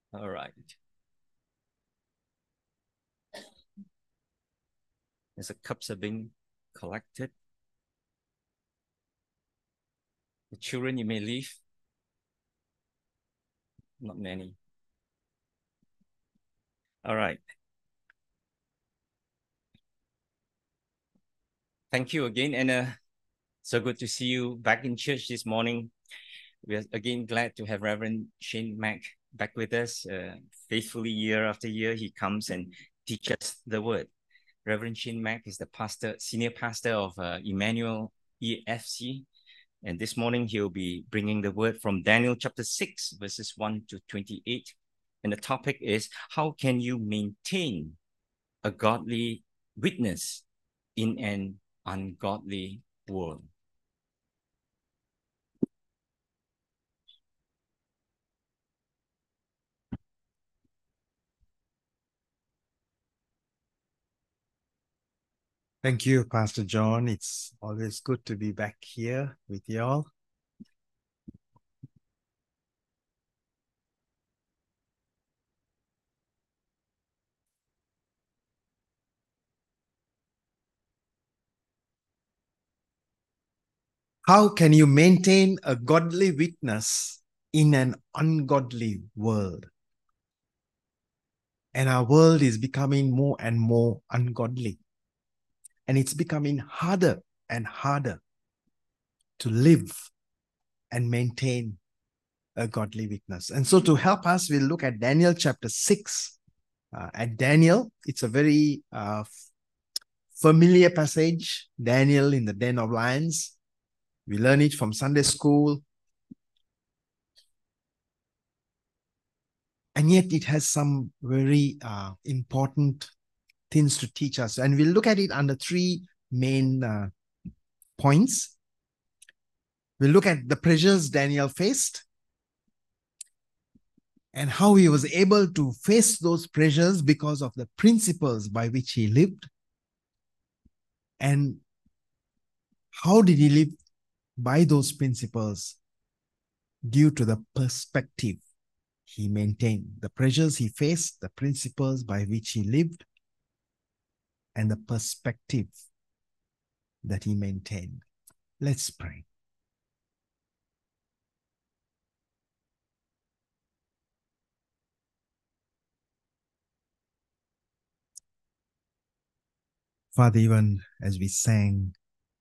All right. As the cups are being collected, the children you may leave. Not many. All right. Thank you again, Anna. So good to see you back in church this morning. We are again glad to have Reverend Shane Mack back with us. Faithfully, year after year, he comes and teaches the word. Reverend Shane Mack is the senior pastor of Emmanuel EFC. And this morning, he'll be bringing the word from Daniel chapter 6, verses 1 to 28. And the topic is, how can you maintain a godly witness in an ungodly world? Thank you, Pastor John. It's always good to be back here with you all. How can you maintain a godly witness in an ungodly world? And our world is becoming more and more ungodly. And it's becoming harder and harder to live and maintain a godly witness. And so to help us, we'll look at Daniel chapter 6. At Daniel, it's a very familiar passage. Daniel in the den of lions. We learn it from Sunday school. And yet it has some very important things to teach us. And we'll look at it under three main points. We'll look at the pressures Daniel faced and how he was able to face those pressures because of the principles by which he lived. And how did he live by those principles due to the perspective he maintained, the pressures he faced, the principles by which he lived, and the perspective that he maintained. Let's pray. Father, even as we sang,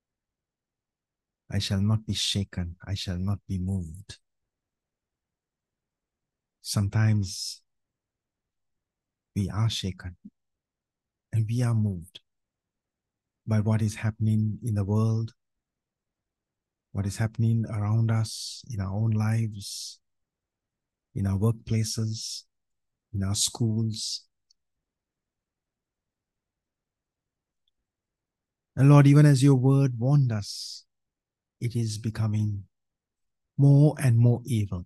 I shall not be shaken, I shall not be moved. Sometimes we are shaken and we are moved by what is happening in the world, what is happening around us in our own lives, in our workplaces, in our schools. And Lord, even as your word warned us, it is becoming more and more evil.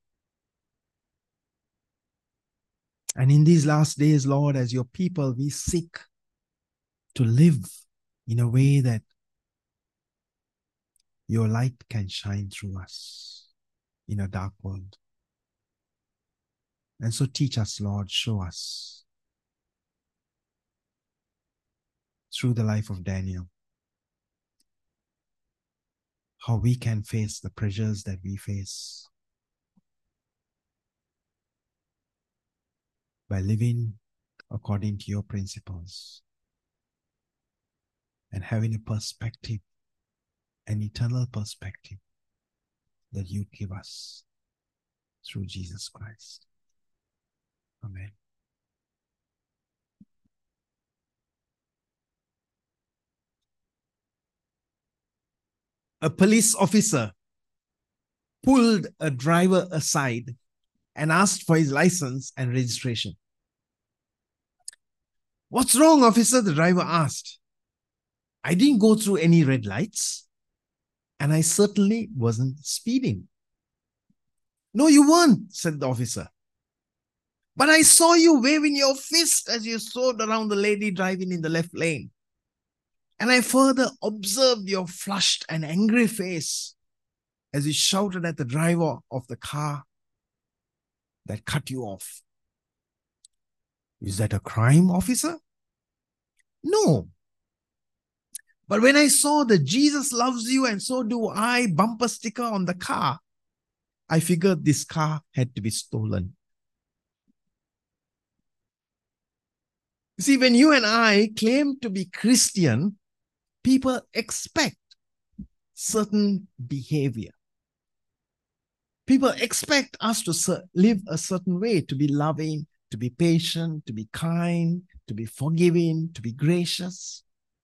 And in these last days, Lord, as your people, we seek to live in a way that your light can shine through us in a dark world. And so teach us, Lord, show us through the life of Daniel how we can face the pressures that we face by living according to your principles and having a perspective, an eternal perspective that you give us through Jesus Christ. Amen. A police officer pulled a driver aside and asked for his license and registration. "What's wrong, officer?" the driver asked. "I didn't go through any red lights, and I certainly wasn't speeding." "No, you weren't," said the officer. "But I saw you waving your fist as you strode around the lady driving in the left lane. And I further observed your flushed and angry face as you shouted at the driver of the car that cut you off." Is that a crime, officer? No. But when I saw the Jesus loves you and so do I bumper sticker on the car, I figured this car had to be stolen. See, when you and I claim to be Christian, people expect certain behavior. People expect us to live a certain way, to be loving, to be patient, to be kind, to be forgiving, to be gracious.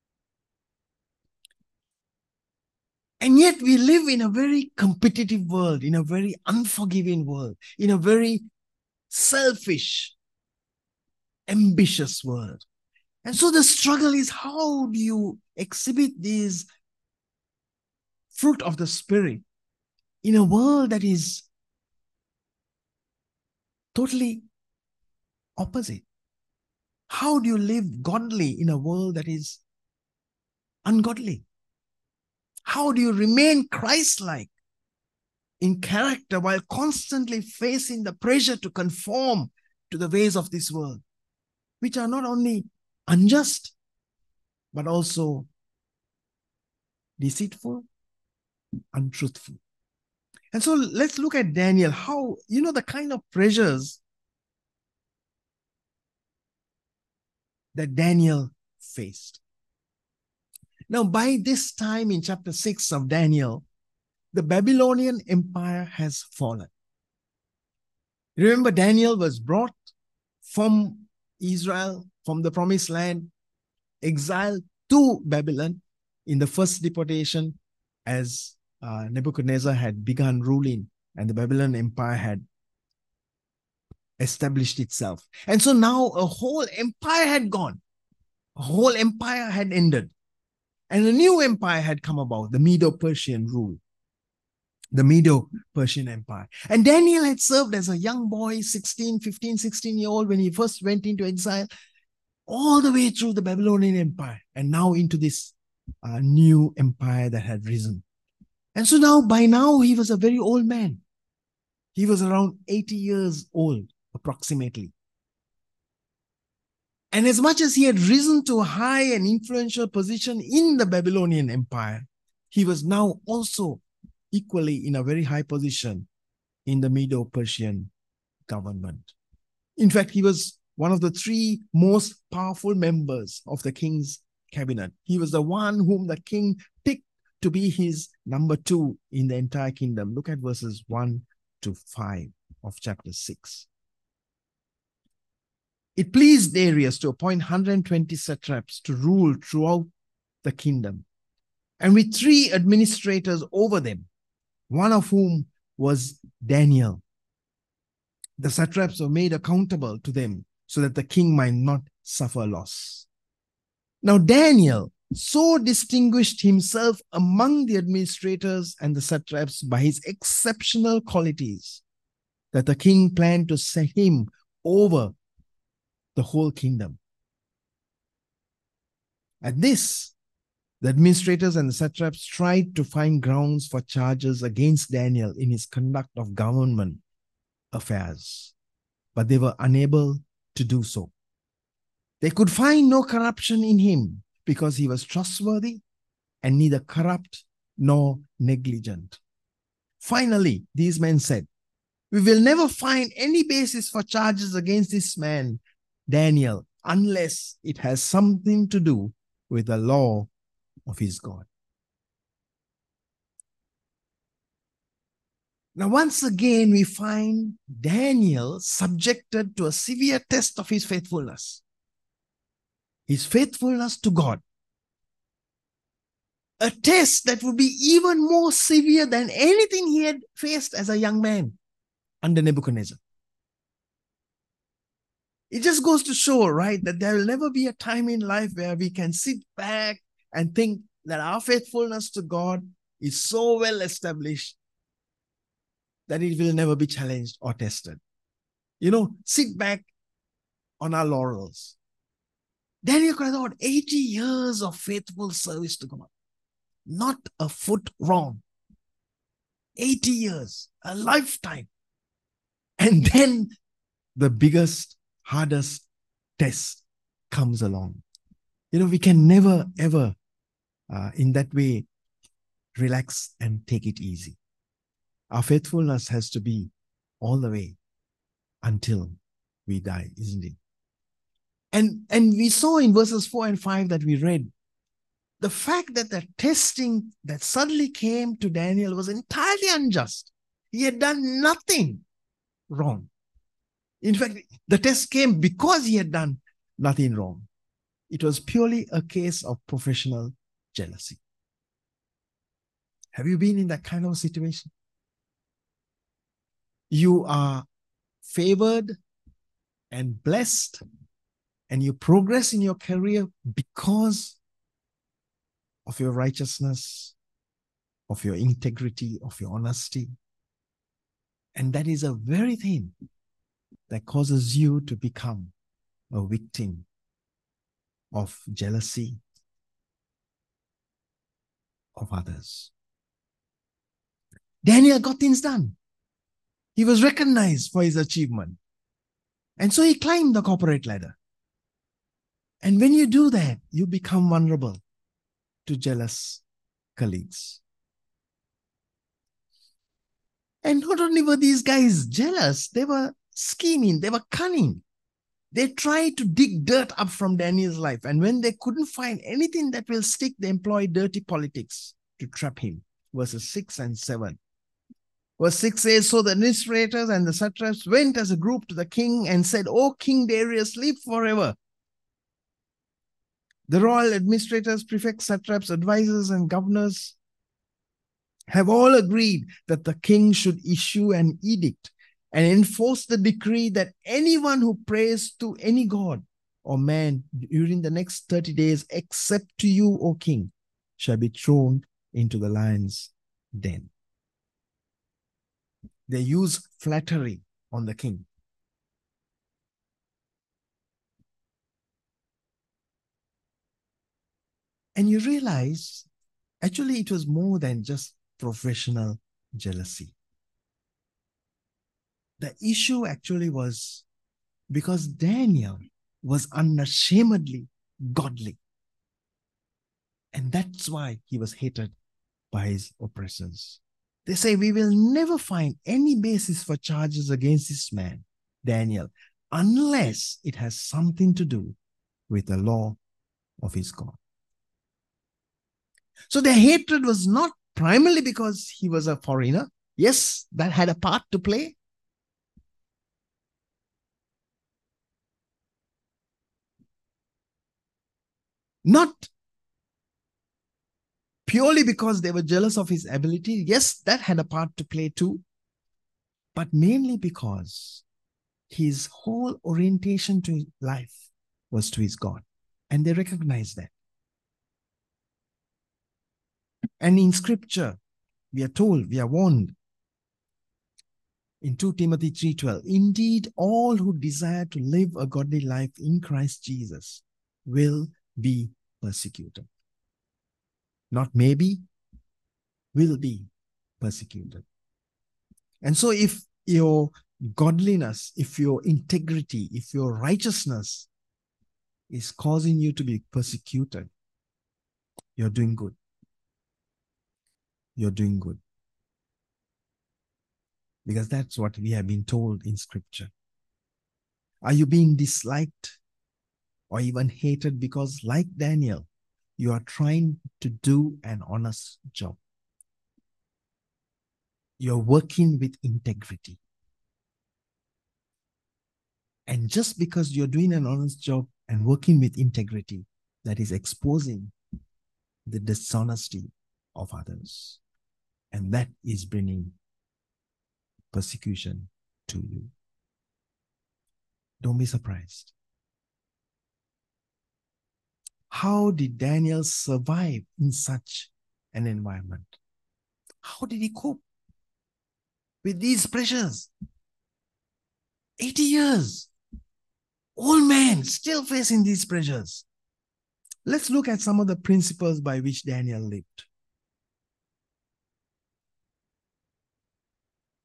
And yet we live in a very competitive world, in a very unforgiving world, in a very selfish, ambitious world. And so the struggle is, how do you exhibit these fruit of the Spirit in a world that is totally opposite? How do you live godly in a world that is ungodly? How do you remain Christ-like in character while constantly facing the pressure to conform to the ways of this world, which are not only unjust, but also deceitful, untruthful? And so let's look at Daniel, how, the kind of pressures that Daniel faced. Now, by this time in chapter 6 of Daniel, the Babylonian Empire has fallen. Remember, Daniel was brought from Israel, from the promised land, exiled to Babylon in the first deportation as Nebuchadnezzar had begun ruling and the Babylonian Empire had established itself. And so now a whole empire had gone. A whole empire had ended. And a new empire had come about, the Medo-Persian rule. The Medo-Persian Empire. And Daniel had served as a young boy, 16-year-old, when he first went into exile, all the way through the Babylonian Empire, and now into this new empire that had risen. And so by now, he was a very old man. He was around 80 years old, approximately. And as much as he had risen to a high and influential position in the Babylonian Empire, he was now also equally in a very high position in the Medo-Persian government. In fact, he was one of the 3 most powerful members of the king's cabinet. He was the one whom the king picked to be his number 2 in the entire kingdom. Look at verses 1 to 5 of chapter 6. It pleased Darius to appoint 120 satraps to rule throughout the kingdom, and with 3 administrators over them, one of whom was Daniel. The satraps were made accountable to them so that the king might not suffer loss. Now Daniel so distinguished himself among the administrators and the satraps by his exceptional qualities that the king planned to set him over the whole kingdom. At this, the administrators and the satraps tried to find grounds for charges against Daniel in his conduct of government affairs, but they were unable to do so. They could find no corruption in him because he was trustworthy and neither corrupt nor negligent. Finally, these men said, "We will never find any basis for charges against this man, Daniel, unless it has something to do with the law of his God." Now, once again, we find Daniel subjected to a severe test of his faithfulness to God. A test that would be even more severe than anything he had faced as a young man under Nebuchadnezzar. It just goes to show, right, that there will never be a time in life where we can sit back and think that our faithfulness to God is so well established that it will never be challenged or tested. Sit back on our laurels. Daniel could have thought 80 years of faithful service to God. Not a foot wrong. 80 years, a lifetime. And then the biggest, hardest test comes along. We can never, ever, in that way, relax and take it easy. Our faithfulness has to be all the way until we die, isn't it? And we saw in verses 4 and 5 that we read, the fact that the testing that suddenly came to Daniel was entirely unjust. He had done nothing wrong. In fact, the test came because he had done nothing wrong. It was purely a case of professional jealousy. Have you been in that kind of situation? You are favored and blessed, and you progress in your career because of your righteousness, of your integrity, of your honesty. And that is a very thing that causes you to become a victim of jealousy of others. Daniel got things done. He was recognized for his achievement. And so he climbed the corporate ladder. And when you do that, you become vulnerable to jealous colleagues. And not only were these guys jealous, they were scheming, they were cunning. They tried to dig dirt up from Daniel's life. And when they couldn't find anything that will stick, they employed dirty politics to trap him. Verses 6 and 7. Verse 6 says, so the administrators and the satraps went as a group to the king and said, O King Darius, live forever. The royal administrators, prefects, satraps, advisors, and governors have all agreed that the king should issue an edict and enforce the decree that anyone who prays to any god or man during the next 30 days, except to you, O king, shall be thrown into the lion's den. They use flattery on the king. And you realize, actually, it was more than just professional jealousy. The issue actually was because Daniel was unashamedly godly. And that's why he was hated by his oppressors. They say, we will never find any basis for charges against this man, Daniel, unless it has something to do with the law of his God. So their hatred was not primarily because he was a foreigner. Yes, that had a part to play. Not purely because they were jealous of his ability. Yes, that had a part to play too. But mainly because his whole orientation to life was to his God. And they recognized that. And in scripture, we are told, we are warned in 2 Timothy 3:12, indeed, all who desire to live a godly life in Christ Jesus will be persecuted. Not maybe, will be persecuted. And so if your godliness, if your integrity, if your righteousness is causing you to be persecuted, you're doing good. You're doing good. Because that's what we have been told in scripture. Are you being disliked or even hated because, like Daniel, you are trying to do an honest job? You're working with integrity. And just because you're doing an honest job and working with integrity, that is exposing the dishonesty of others. And that is bringing persecution to you. Don't be surprised. How did Daniel survive in such an environment? How did he cope with these pressures? 80 years. Old man still facing these pressures. Let's look at some of the principles by which Daniel lived.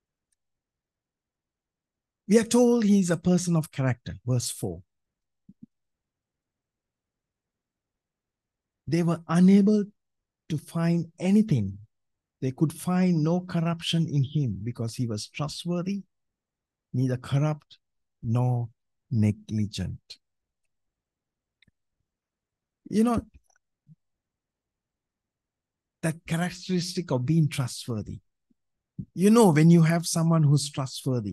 We are told he is a person of character, verse 4. They were unable to find anything. They could find no corruption in him because he was trustworthy, neither corrupt nor negligent. You know, that characteristic of being trustworthy. You know, when you have someone who's trustworthy,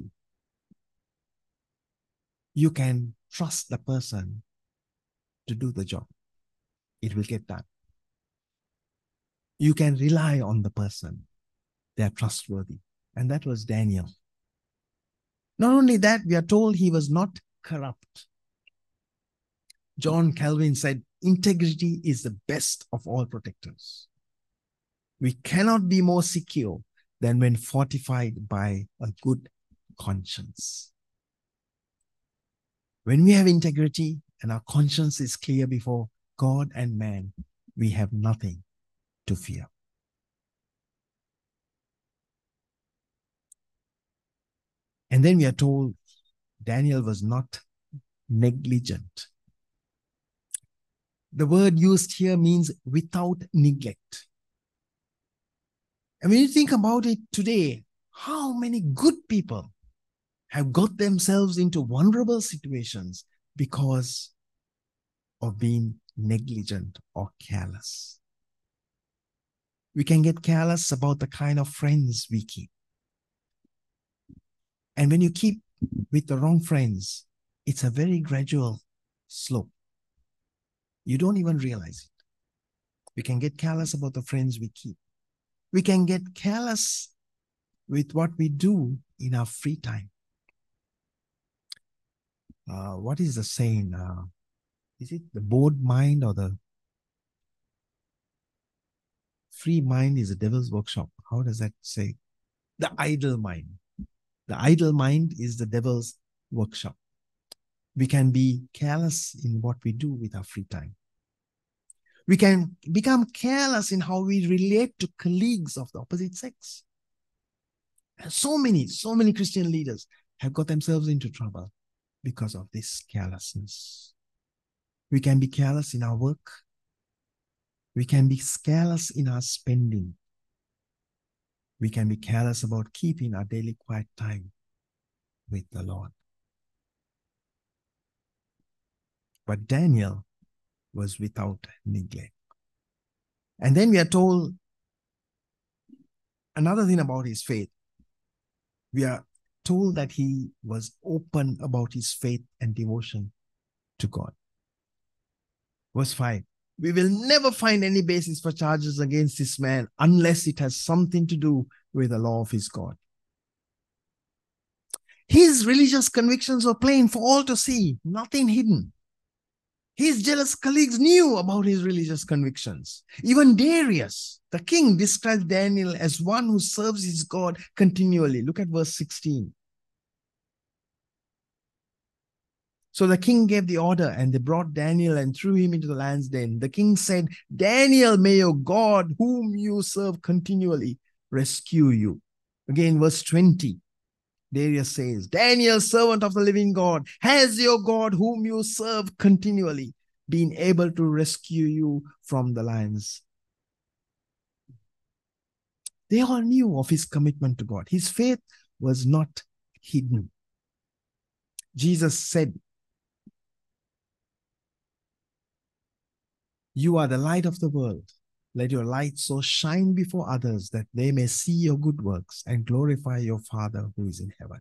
you can trust the person to do the job. It will get done. You can rely on the person. They are trustworthy. And that was Daniel. Not only that, we are told he was not corrupt. John Calvin said, integrity is the best of all protectors. We cannot be more secure than when fortified by a good conscience. When we have integrity and our conscience is clear before God and man, we have nothing to fear. And then we are told Daniel was not negligent. The word used here means without neglect. And when you think about it today, how many good people have got themselves into vulnerable situations because of being negligent or careless? We can get careless about the kind of friends we keep. And when you keep with the wrong friends, it's a very gradual slope. You don't even realize it. We can get careless about the friends we keep. We can get careless with what we do in our free time. What is the saying? Is it the bored mind or the free mind is the devil's workshop? How does that say? The idle mind. The idle mind is the devil's workshop. We can be careless in what we do with our free time. We can become careless in how we relate to colleagues of the opposite sex. And so many Christian leaders have got themselves into trouble because of this carelessness. We can be careless in our work. We can be careless in our spending. We can be careless about keeping our daily quiet time with the Lord. But Daniel was without neglect. And then we are told another thing about his faith. We are told that he was open about his faith and devotion to God. Verse 5. We will never find any basis for charges against this man unless it has something to do with the law of his God. His religious convictions were plain for all to see, nothing hidden. His jealous colleagues knew about his religious convictions. Even Darius, the king, describes Daniel as one who serves his God continually. Look at verse 16. So the king gave the order, and they brought Daniel and threw him into the lion's den. The king said, Daniel, may your God, whom you serve continually, rescue you. Again, verse 20. Darius says, Daniel, servant of the living God, has your God, whom you serve continually, been able to rescue you from the lions? They all knew of his commitment to God. His faith was not hidden. Jesus said, you are the light of the world. Let your light so shine before others that they may see your good works and glorify your Father who is in heaven.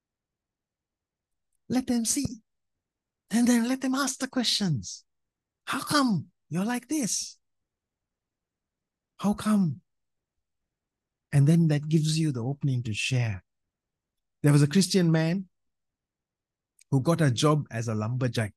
Let them see. And then let them ask the questions. How come you're like this? How come? And then that gives you the opening to share. There was a Christian man who got a job as a lumberjack.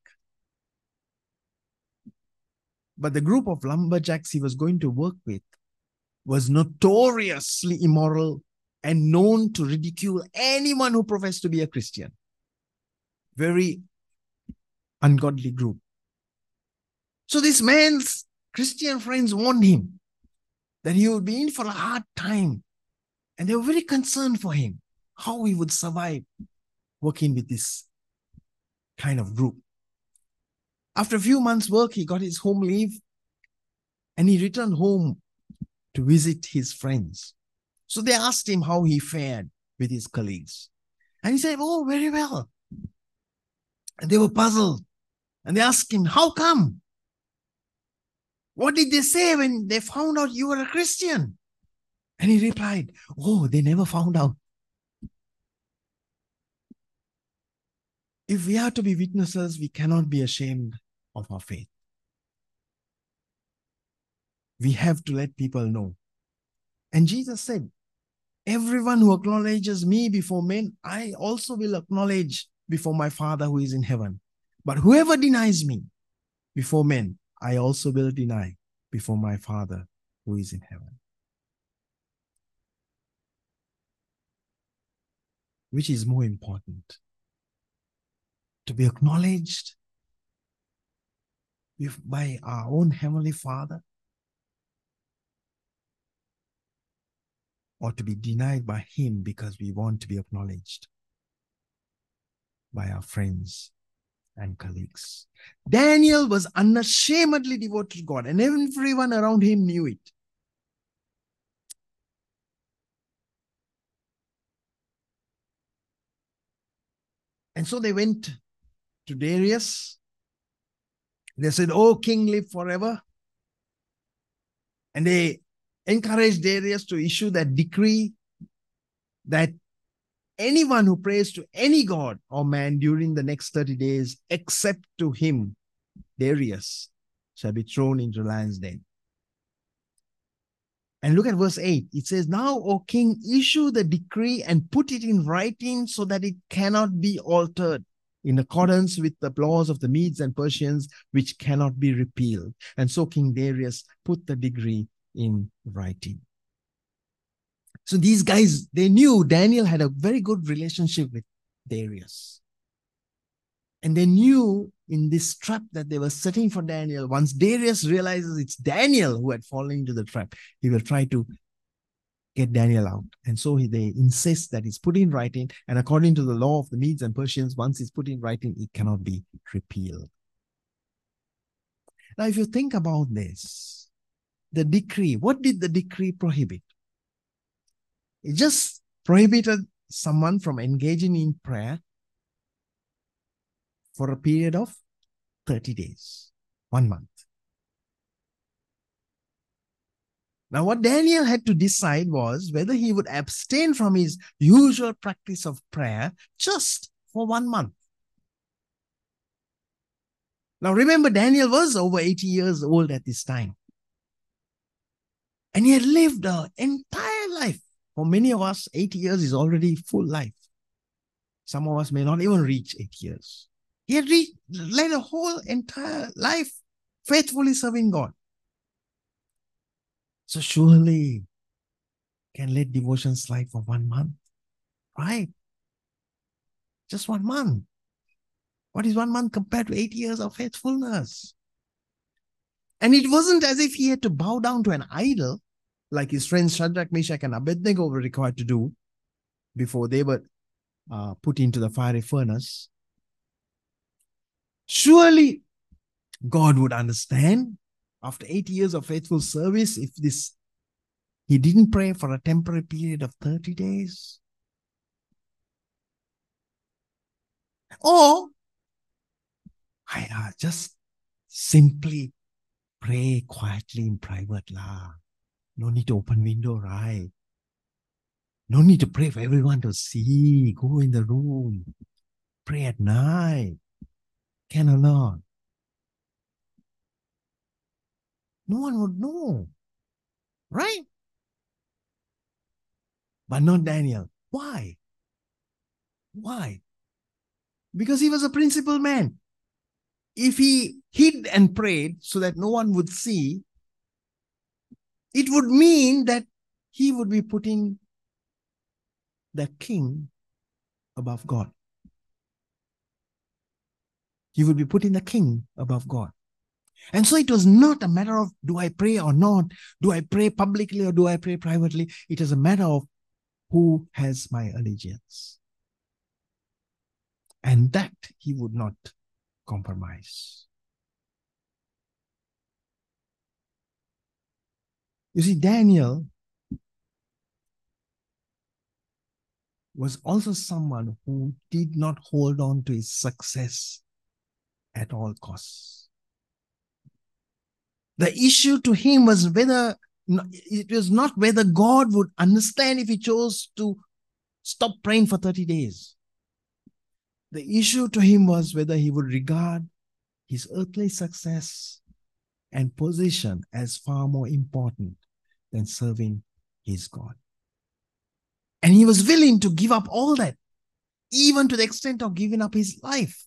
But the group of lumberjacks he was going to work with was notoriously immoral and known to ridicule anyone who professed to be a Christian. Very ungodly group. So this man's Christian friends warned him that he would be in for a hard time. And they were very concerned for him, how he would survive working with this kind of group. After a few months' work, he got his home leave. And he returned home to visit his friends. So they asked him how he fared with his colleagues. And he said, "Oh, very well." And they were puzzled. And they asked him, "How come? What did they say when they found out you were a Christian?" And he replied, "Oh, they never found out." If we are to be witnesses, we cannot be ashamed of our faith. We have to let people know. And Jesus said, "Everyone who acknowledges me before men, I also will acknowledge before my Father who is in heaven. But whoever denies me before men, I also will deny before my Father who is in heaven." Which is more important? To be acknowledged by our own Heavenly Father, or to be denied by Him because we want to be acknowledged by our friends and colleagues? Daniel was unashamedly devoted to God, and everyone around him knew it. And so they went to Darius. They said, "Oh, king, live forever." And they encouraged Darius to issue that decree that anyone who prays to any god or man during the next 30 days, except to him, Darius, shall be thrown into the lion's den. And look at verse 8. It says, "Now, O king, issue the decree and put it in writing so that it cannot be altered, in accordance with the laws of the Medes and Persians, which cannot be repealed." And so King Darius put the decree in writing. So these guys, they knew Daniel had a very good relationship with Darius. And they knew in this trap that they were setting for Daniel, once Darius realizes it's Daniel who had fallen into the trap, he will try to get Daniel out. And so they insist that it's put in writing. And according to the law of the Medes and Persians, once it's put in writing, it cannot be repealed. Now, if you think about this, the decree, what did the decree prohibit? It just prohibited someone from engaging in prayer for a period of 30 days, 1 month. Now, what Daniel had to decide was whether he would abstain from his usual practice of prayer just for 1 month. Now, remember, Daniel was over 80 years old at this time. And he had lived an entire life. For many of us, 80 years is already full life. Some of us may not even reach 8 years. He had led a whole entire life faithfully serving God. So surely can let devotion slide for 1 month, right? Just 1 month. What is 1 month compared to 8 years of faithfulness? And it wasn't as if he had to bow down to an idol like his friends Shadrach, Meshach, and Abednego were required to do before they were put into the fiery furnace. Surely God would understand after 8 years of faithful service if he didn't pray for a temporary period of 30 days. Or I just simply pray quietly in private lah. No need to open window, right? No need to pray for everyone to see. Go in the room. Pray at night. Can or not? No one would know. Right? But not Daniel. Why? Why? Because he was a principled man. If he hid and prayed so that no one would see, it would mean that he would be putting the king above God. He would be putting the king above God. And so it was not a matter of do I pray or not? Do I pray publicly or do I pray privately? It is a matter of who has my allegiance. And that he would not compromise. You see, Daniel was also someone who did not hold on to his success at all costs. The issue to him was it was not whether God would understand if he chose to stop praying for 30 days. The issue to him was whether he would regard his earthly success and position as far more important than serving his God. And he was willing to give up all that, even to the extent of giving up his life,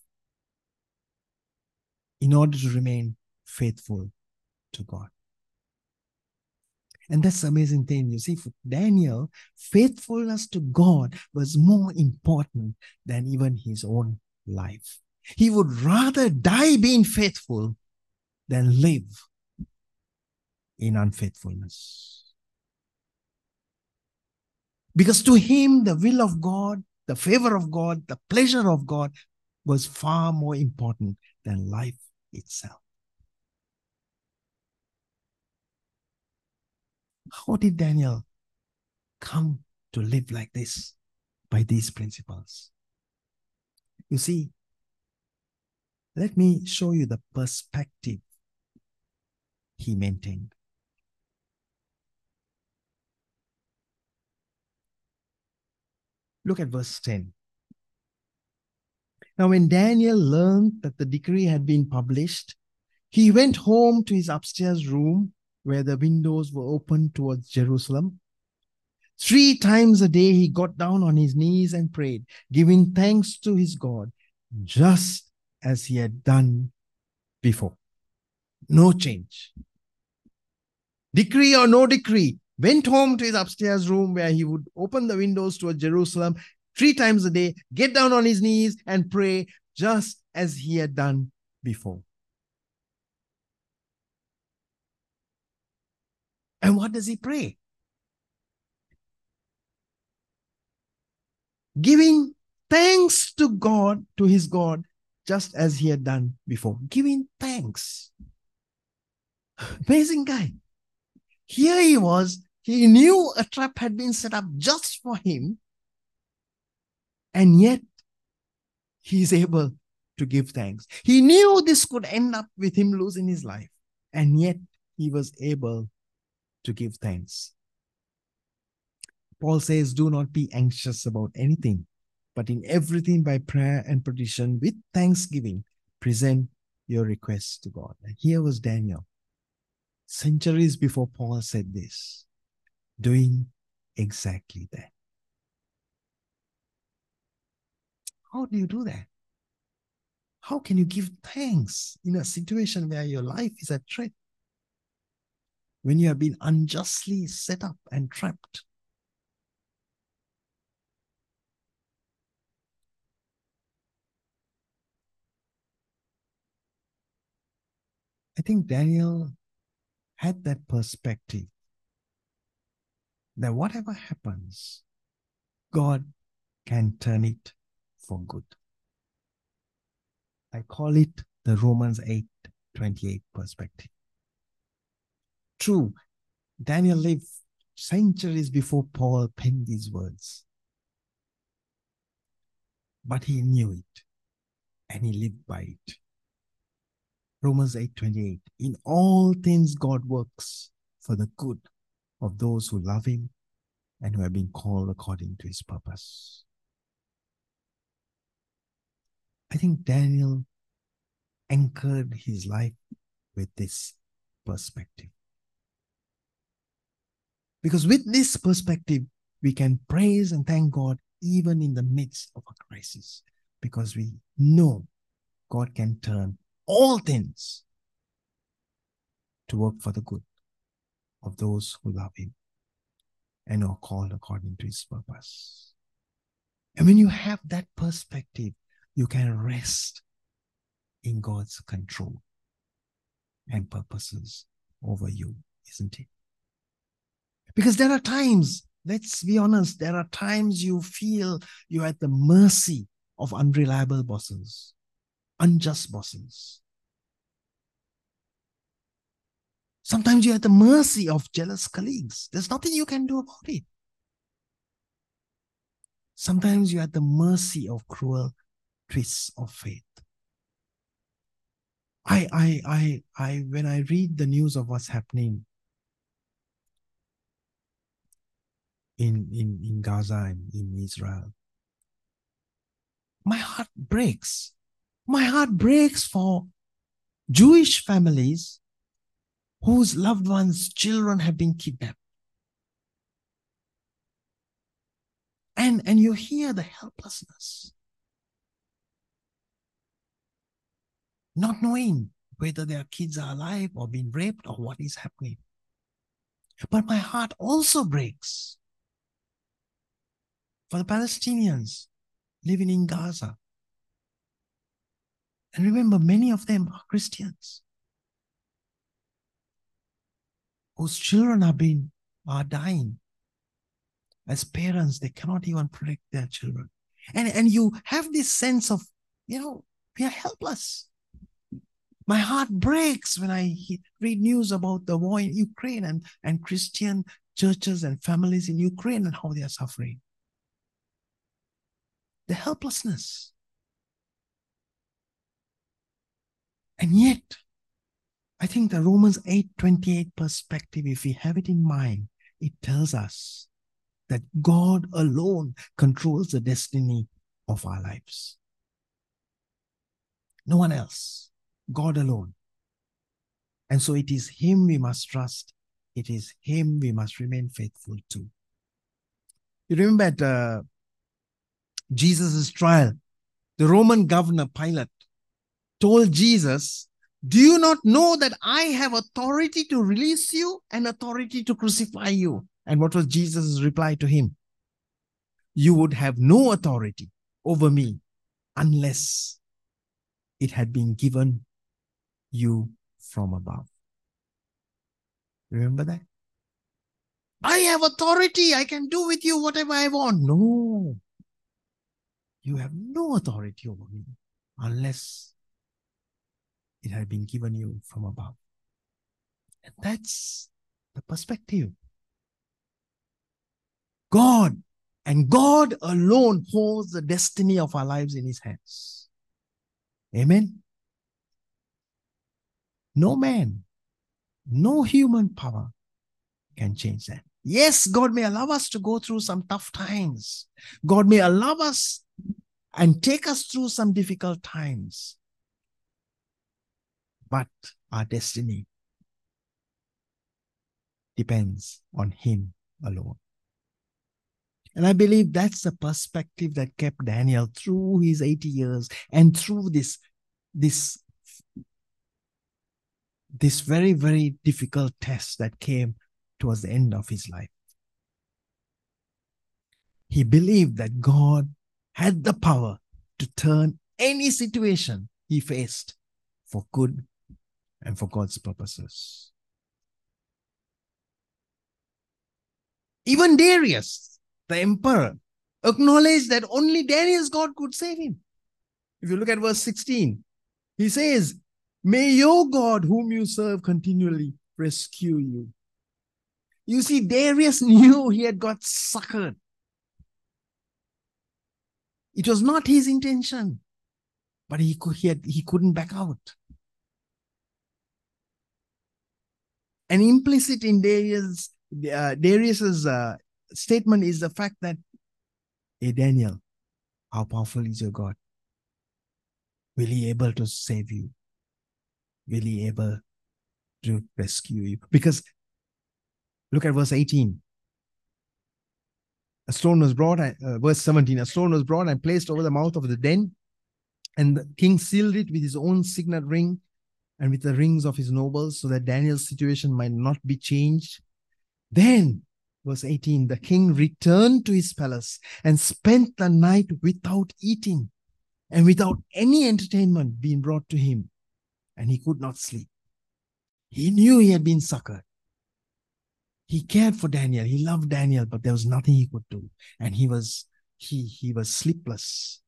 in order to remain faithful to God. And that's the amazing thing. You see, for Daniel, faithfulness to God was more important than even his own life. He would rather die being faithful than live in unfaithfulness. Because to him, the will of God, the favor of God, the pleasure of God was far more important than life itself. How did Daniel come to live like this by these principles? You see, let me show you the perspective he maintained. Look at verse 10. Now, when Daniel learned that the decree had been published, he went home to his upstairs room where the windows were open towards Jerusalem. 3 times a day he got down on his knees and prayed, giving thanks to his God, just as he had done before. No change. Decree or no decree, went home to his upstairs room where he would open the windows towards Jerusalem 3 times a day, get down on his knees and pray, just as he had done before. And what does he pray? Giving thanks to God, to his God, just as he had done before. Giving thanks. Amazing guy. Here he was. He knew a trap had been set up just for him. And yet, he's able to give thanks. He knew this could end up with him losing his life. And yet, he was able to give thanks. Paul says, do not be anxious about anything, but in everything by prayer and petition with thanksgiving, present your requests to God. And here was Daniel, centuries before Paul said this, doing exactly that. How do you do that? How can you give thanks in a situation where your life is at threat? When you have been unjustly set up and trapped? I think Daniel had that perspective that whatever happens, God can turn it for good. I call it the Romans 8:28 perspective. True, Daniel lived centuries before Paul penned these words. But he knew it and he lived by it. Romans 8:28. In all things God works for the good of those who love him and who have been called according to his purpose. I think Daniel anchored his life with this perspective. Because with this perspective, we can praise and thank God even in the midst of a crisis. Because we know God can turn all things to work for the good of those who love him and are called according to his purpose. And when you have that perspective, you can rest in God's control and purposes over you, isn't it? Because there are times, let's be honest, there are times you feel you're at the mercy of unreliable bosses, unjust bosses. Sometimes you're at the mercy of jealous colleagues. There's nothing you can do about it. Sometimes you're at the mercy of cruel twists of fate. When I read the news of what's happening in Gaza and in Israel, my heart breaks. My heart breaks for Jewish families whose loved ones, children have been kidnapped. And you hear the helplessness, not knowing whether their kids are alive or being raped or what is happening. But my heart also breaks for the Palestinians living in Gaza. And remember, many of them are Christians whose children are dying. As parents, they cannot even protect their children. And you have this sense of, we are helpless. My heart breaks when I read news about the war in Ukraine and Christian churches and families in Ukraine and how they are suffering. The helplessness. And yet, I think the Romans 8:28 perspective, if we have it in mind, it tells us that God alone controls the destiny of our lives. No one else. God alone. And so it is Him we must trust. It is Him we must remain faithful to. You remember at Jesus' trial, the Roman governor Pilate told Jesus, "Do you not know that I have authority to release you and authority to crucify you?" And what was Jesus' reply to him? "You would have no authority over me unless it had been given you from above." Remember that? I have authority. I can do with you whatever I want. No. You have no authority over me unless it had been given you from above. And that's the perspective. God and God alone holds the destiny of our lives in His hands. Amen. No man, no human power can change that. Yes, God may allow us to go through some tough times. God may allow us and take us through some difficult times. But our destiny depends on Him alone. And I believe that's the perspective that kept Daniel through his 80 years and through this very, very difficult test that came towards the end of his life. He believed that God had the power to turn any situation he faced for good and for God's purposes. Even Darius, the emperor, acknowledged that only Daniel's God could save him. If you look at verse 16, he says, "May your God whom you serve continually rescue you." You see, Darius knew he had got suckered. It was not his intention, but he couldn't back out. And implicit in Darius's statement is the fact that, "Hey Daniel, how powerful is your God? Will He able to save you? Will He able to rescue you?" Because look at verse 18. A stone was brought, verse 17, a stone was brought and placed over the mouth of the den, and the king sealed it with his own signet ring and with the rings of his nobles, so that Daniel's situation might not be changed. Then, verse 18, the king returned to his palace and spent the night without eating and without any entertainment being brought to him, and he could not sleep. He knew he had been suckered. He cared for Daniel. He loved Daniel, but there was nothing he could do. And he was sleepless.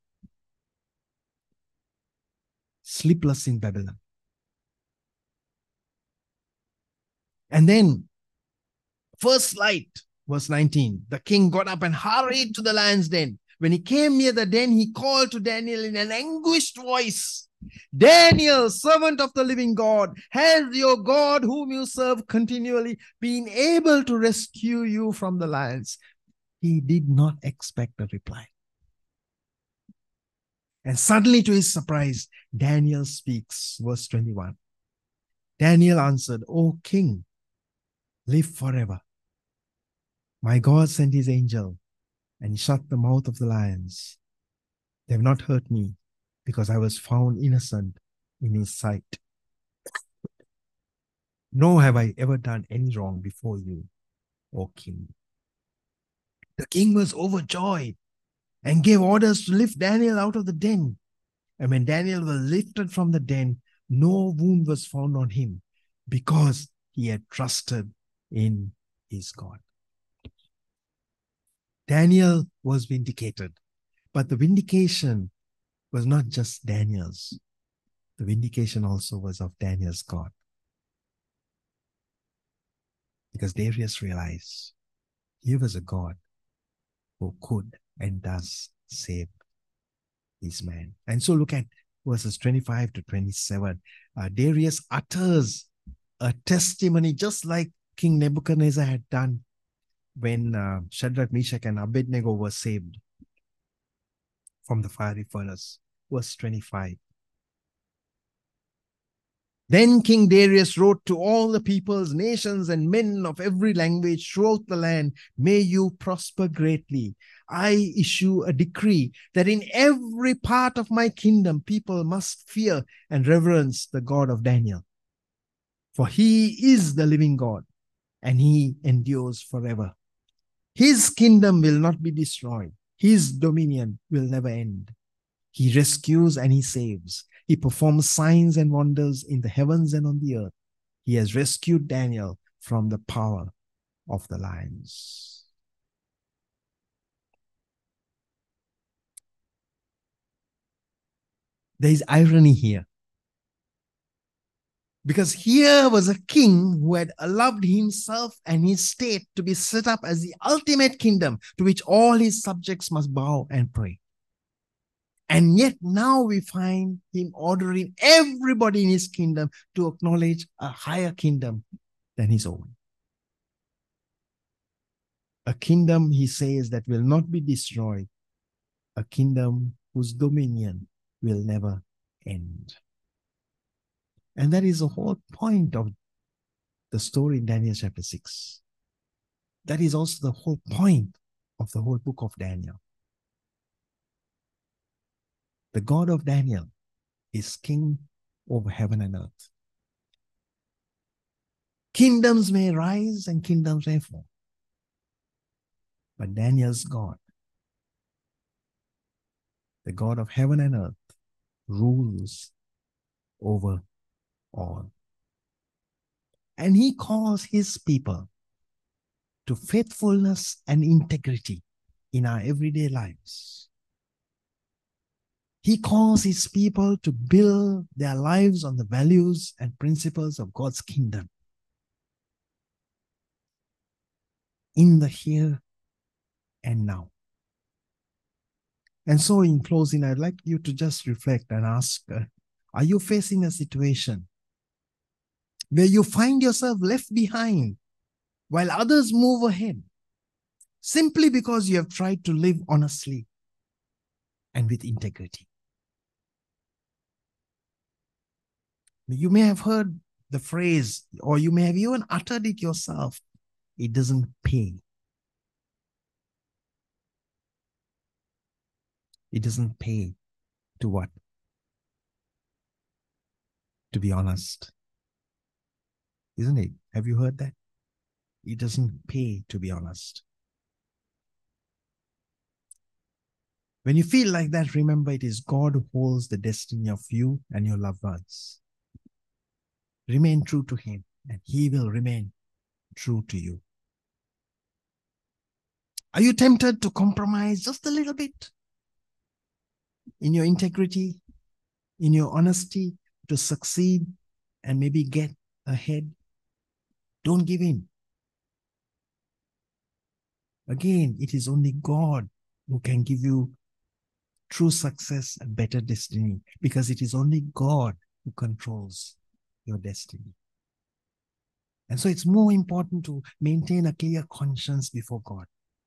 Sleepless in Babylon. And then, first light, verse 19, the king got up and hurried to the lion's den. When he came near the den, he called to Daniel in an anguished voice, Daniel, servant of the living God, has your God, whom you serve continually, been able to rescue you from the lions? He did not expect a reply. And suddenly, to his surprise, Daniel speaks. Verse 21. Daniel answered, O king, live forever. My God sent his angel and he shut the mouth of the lions. They have not hurt me because I was found innocent in his sight. Nor have I ever done any wrong before you, O king. The king was overjoyed and gave orders to lift Daniel out of the den. And when Daniel was lifted from the den, no wound was found on him because he had trusted in his God. Daniel was vindicated, but the vindication was not just Daniel's. The vindication also was of Daniel's God. Because Darius realized he was a God who could and does save his man. And so look at verses 25 to 27. Darius utters a testimony just like King Nebuchadnezzar had done when Shadrach, Meshach, and Abednego were saved from the fiery furnace. Verse 25. Then King Darius wrote to all the peoples, nations, and men of every language throughout the land, may you prosper greatly. I issue a decree that in every part of my kingdom, people must fear and reverence the God of Daniel. For he is the living God, and he endures forever. His kingdom will not be destroyed. His dominion will never end. He rescues and he saves. He performs signs and wonders in the heavens and on the earth. He has rescued Daniel from the power of the lions. There is irony here. Because here was a king who had allowed himself and his state to be set up as the ultimate kingdom to which all his subjects must bow and pray. And yet now we find him ordering everybody in his kingdom to acknowledge a higher kingdom than his own. A kingdom, he says, that will not be destroyed. A kingdom whose dominion will never end. And that is the whole point of the story in Daniel chapter 6. That is also the whole point of the whole book of Daniel. The God of Daniel is king over heaven and earth. Kingdoms may rise and kingdoms may fall. But Daniel's God, the God of heaven and earth, rules over all. And he calls his people to faithfulness and integrity in our everyday lives. He calls his people to build their lives on the values and principles of God's kingdom. In the here and now. And so in closing, I'd like you to just reflect and ask, are you facing a situation where you find yourself left behind while others move ahead, simply because you have tried to live honestly and with integrity? You may have heard the phrase, or you may have even uttered it yourself, it doesn't pay. It doesn't pay to what? To be honest. Isn't it? Have you heard that? It doesn't pay to be honest. When you feel like that, remember it is God who holds the destiny of you and your loved ones. Remain true to him, and he will remain true to you. Are you tempted to compromise just a little bit in your integrity, in your honesty, to succeed and maybe get ahead? Don't give in. Again, it is only God who can give you true success and better destiny, because it is only God who controls your destiny. And so it's more important to maintain a clear conscience before God.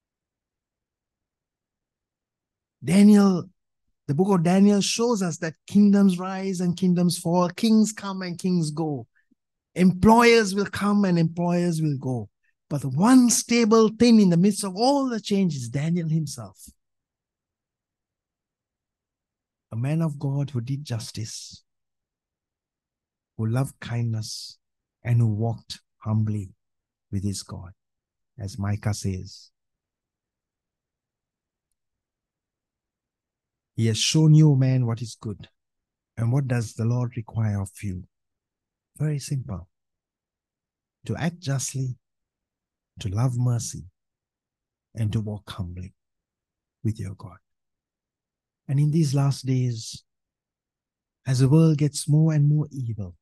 Daniel, the book of Daniel shows us that kingdoms rise and kingdoms fall, kings come and kings go. Employers will come and employers will go. But the one stable thing in the midst of all the change is Daniel himself. A man of God who did justice, who loved kindness, and who walked humbly with his God. As Micah says, he has shown you, man, what is good. And what does the Lord require of you? Very simple. To act justly, to love mercy, and to walk humbly with your God. And in these last days, as the world gets more and more evil,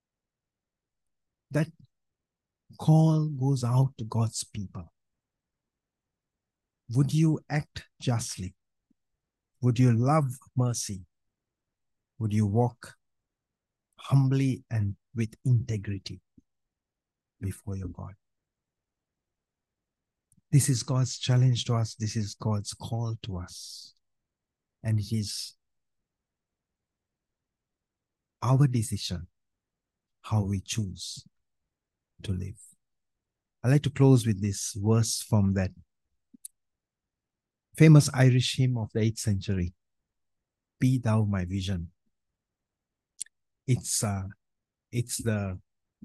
that call goes out to God's people. Would you act justly? Would you love mercy? Would you walk humbly and with integrity before your God? This is God's challenge to us. This is God's call to us. And it is our decision how we choose to live. I'd like to close with this verse from that famous Irish hymn of the 8th century, Be Thou My Vision. It's the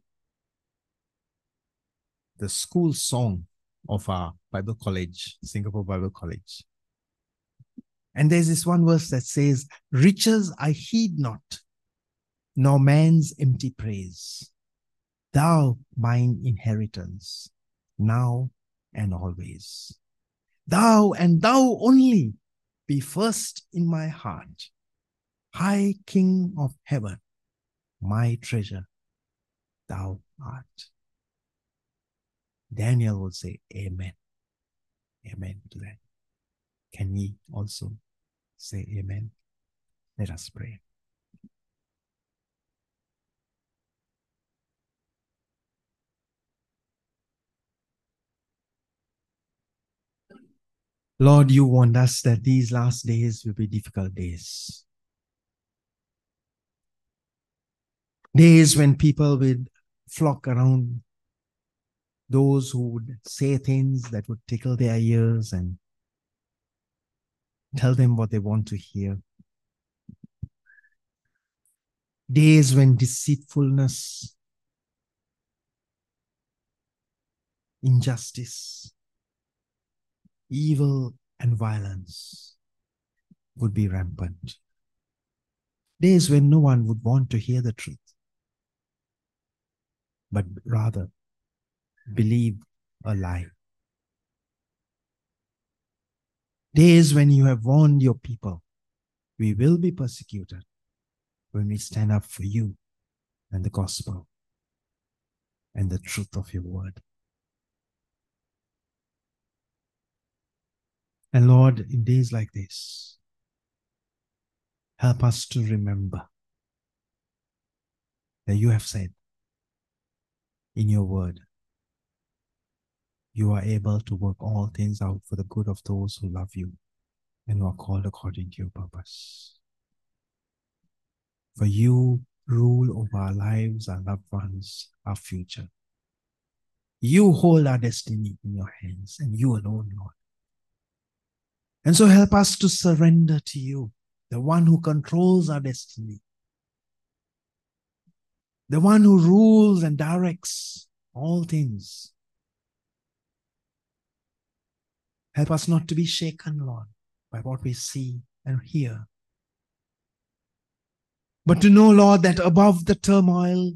school song of our Bible college, Singapore Bible College. And there's this one verse that says, riches I heed not, nor man's empty praise. Thou mine inheritance, now and always. Thou and thou only be first in my heart. High King of heaven, my treasure, thou art. Daniel will say, Amen. Amen to that. Can we also say amen? Let us pray. Lord, you warned us that these last days will be difficult days. Days when people will flock around those who would say things that would tickle their ears and tell them what they want to hear. Days when deceitfulness, injustice, evil, and violence would be rampant. Days when no one would want to hear the truth, but rather believe a lie. Days when you have warned your people, we will be persecuted when we stand up for you and the gospel and the truth of your word. And Lord, in days like this, help us to remember that you have said in your word, you are able to work all things out for the good of those who love you and who are called according to your purpose. For you rule over our lives, our loved ones, our future. You hold our destiny in your hands, and you alone, Lord. And so help us to surrender to you, the one who controls our destiny, the one who rules and directs all things. Help us not to be shaken, Lord, by what we see and hear, but to know, Lord, that above the turmoil,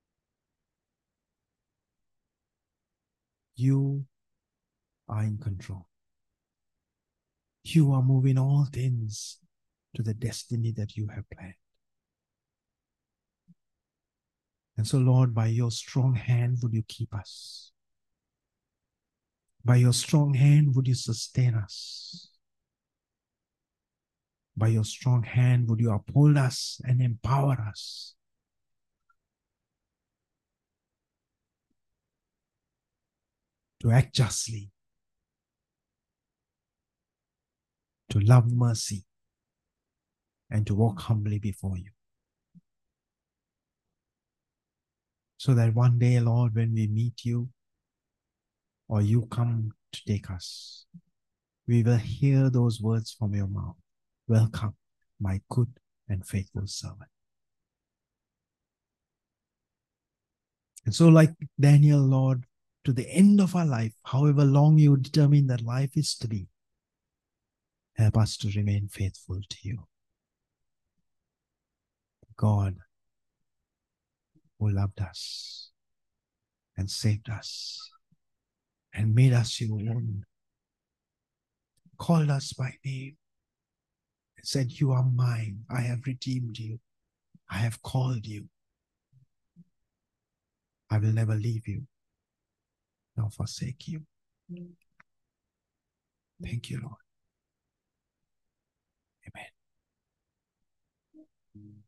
you are in control. You are moving all things to the destiny that you have planned. And And so, Lord, by your strong hand, would you keep us? By your strong hand, would you sustain us? By your strong hand, would you uphold us and empower us? To act justly, to love mercy, and to walk humbly before you. So that one day, Lord, when we meet you or you come to take us, we will hear those words from your mouth. Welcome, my good and faithful servant. And so, like Daniel, Lord, to the end of our life, however long you determine that life is to be, help us to remain faithful to you. God, who loved us and saved us and made us your own, called us by name and said, you are mine. I have redeemed you. I have called you. I will never leave you nor forsake you. Thank you, Lord. Amen.